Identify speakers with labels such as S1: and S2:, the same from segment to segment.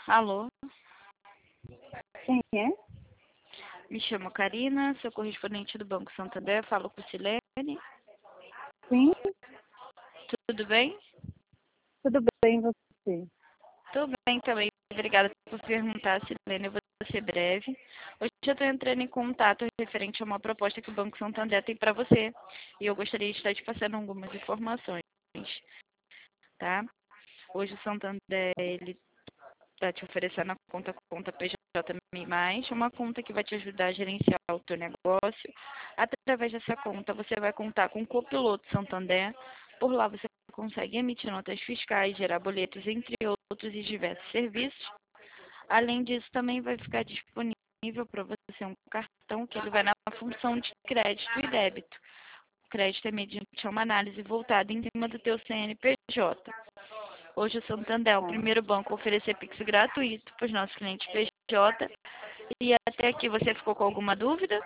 S1: Alô,
S2: Quem é?
S1: me chamo Karina, sou correspondente do Banco Santander, falo com Silene.
S2: Sim,
S1: Tudo bem?
S2: tudo bem, você?
S1: Tudo bem também, obrigada por perguntar, Silene, eu vou ser breve. Hoje eu estou entrando em contato referente a uma proposta que o Banco Santander tem para você e eu gostaria de estar te passando algumas informações, tá? Hoje o Santander, ele está te oferecendo a conta PJ+, uma conta que vai te ajudar a gerenciar o teu negócio. Através dessa conta, você vai contar com o copiloto Santander. Por lá você consegue emitir notas fiscais, gerar boletos, entre outros e diversos serviços. Além disso, também vai ficar disponível para você um cartão que ele vai na função de crédito e débito. O crédito é mediante uma análise voltada em cima do teu CNPJ. Hoje o Santander é o primeiro banco a oferecer Pix gratuito para os nossos clientes PJ. E até aqui você ficou com alguma dúvida?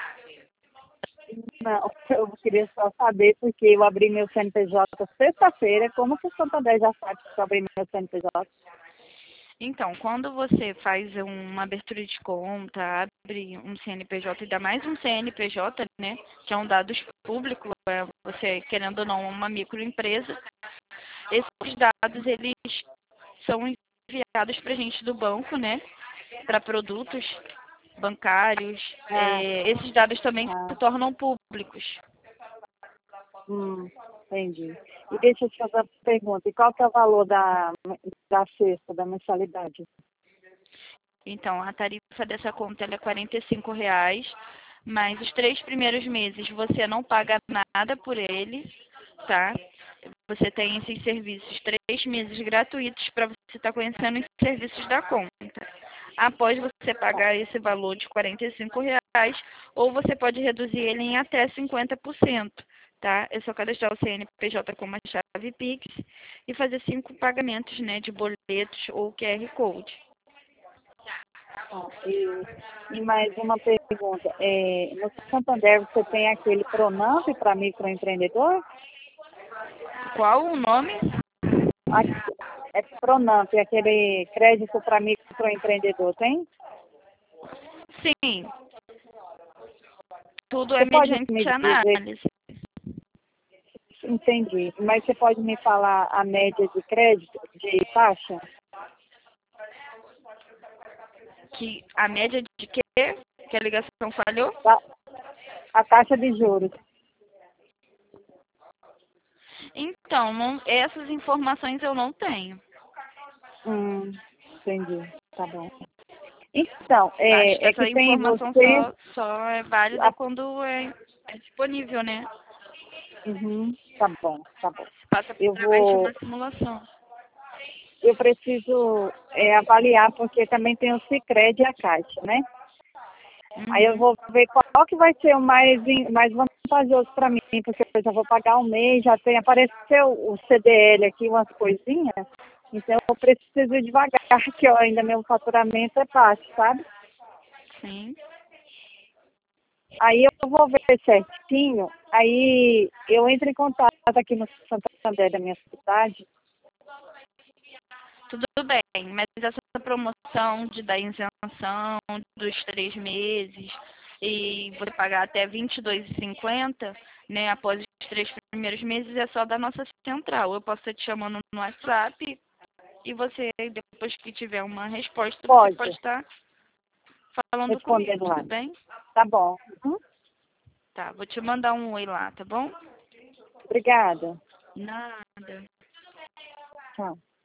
S2: Não, eu queria só saber, porque eu abri meu CNPJ sexta-feira. Como que o Santander já sabe que eu abri meu CNPJ?
S1: Então, quando você faz uma abertura de conta, abre um CNPJ e dá mais um CNPJ, né, que é um dado público, você querendo ou não uma microempresa, esses dados eles são enviados para a gente do banco, né, para produtos bancários.
S2: Ah,
S1: Esses dados também
S2: ah,
S1: se tornam públicos.
S2: entendi. E deixa eu te fazer uma pergunta. E qual que é o valor da cesta, da mensalidade?
S1: Então, a tarifa dessa conta ela é R$ 45, mas os 3 primeiros meses você não paga nada por ele, tá? Você tem esses serviços 3 meses gratuitos para você estar conhecendo os serviços da conta. Após você pagar esse valor de R$ 45, ou você pode reduzir ele em até 50%, tá? É só cadastrar o CNPJ com uma chave Pix e fazer 5 pagamentos, né, de boletos ou QR Code.
S2: E mais uma pergunta. No Santander você tem aquele Pronamp para microempreendedor?
S1: Qual o nome?
S2: É Pronamp, aquele crédito para microempreendedor, tem?
S1: Sim, tudo é
S2: Você pode
S1: mediante
S2: me dizer,
S1: análise.
S2: entendi, mas você pode me falar a média de crédito, de taxa?
S1: Que a média de quê? Que a ligação falhou?
S2: Tá? A taxa de juros.
S1: Então, essas informações eu não tenho,
S2: Entendi, tá bom. Então,
S1: tá?
S2: é que
S1: Essa
S2: tem
S1: informação
S2: você.
S1: só é válida
S2: a-
S1: quando é disponível, né?
S2: tá bom, tá bom.
S1: Passa
S2: Eu
S1: através de uma
S2: vou,
S1: simulação.
S2: eu preciso avaliar, porque também tem o Sicredi e a Caixa, né? Aí eu
S1: Uhum.
S2: vou ver qual que vai ser o mais vantajoso para mim, porque eu já vou pagar um mês, já tem, apareceu o CDL aqui, umas coisinhas, então eu preciso ir devagar, que ó, ainda meu faturamento é baixo, sabe?
S1: Sim.
S2: Aí eu vou ver certinho, aí eu entro em contato aqui no Santander da minha cidade.
S1: Tudo bem, mas essa promoção de dar isenção dos 3 meses e você pagar até R$ 22,50, né, após os 3 primeiros meses, é só da nossa central. Eu posso estar te chamando no WhatsApp e você, depois que tiver uma resposta, você
S2: Pode,
S1: pode estar falando comigo,
S2: respondendo lá.
S1: tudo bem?
S2: Tá bom.
S1: Tá, vou te mandar um oi lá, tá bom?
S2: Obrigada.
S1: Nada.
S2: Tchau.